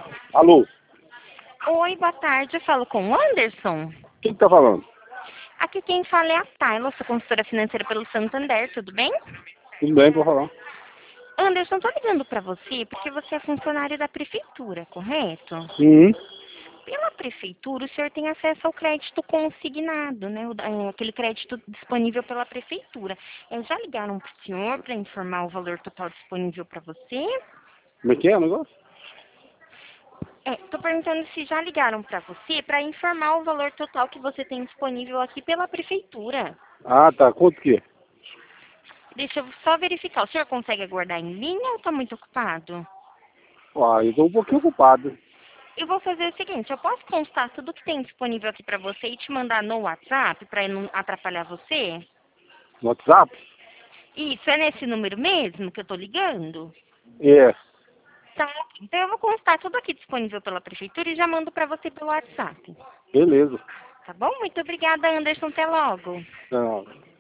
Alô, Oi, boa tarde. Eu falo com o Anderson. quem que tá falando? Aqui quem fala é a Tayla, sou consultora financeira pelo Santander, tudo bem? Tudo bem, pode falar. Anderson, tô ligando para você porque você é funcionário da prefeitura, correto? Uhum. Pela prefeitura, o senhor tem acesso ao crédito consignado, né? Aquele crédito disponível pela prefeitura. Já ligaram para o senhor para informar o valor total disponível para você? Como é que é o negócio? Tô perguntando se já ligaram para você para informar o valor total que você tem disponível aqui pela prefeitura. Ah, tá. Quanto que é? Deixa eu só verificar. O senhor consegue aguardar em linha ou está muito ocupado? Ah, eu tô um pouquinho ocupado. Eu vou fazer o seguinte, eu posso constar tudo que tem disponível aqui para você e te mandar no WhatsApp para não atrapalhar você? No WhatsApp? Isso, é nesse número mesmo que eu tô ligando? É. Tá. Então eu vou constar tudo aqui disponível pela prefeitura e já mando para você pelo WhatsApp. Beleza. Tá bom? Muito obrigada, Anderson. Até logo. Não.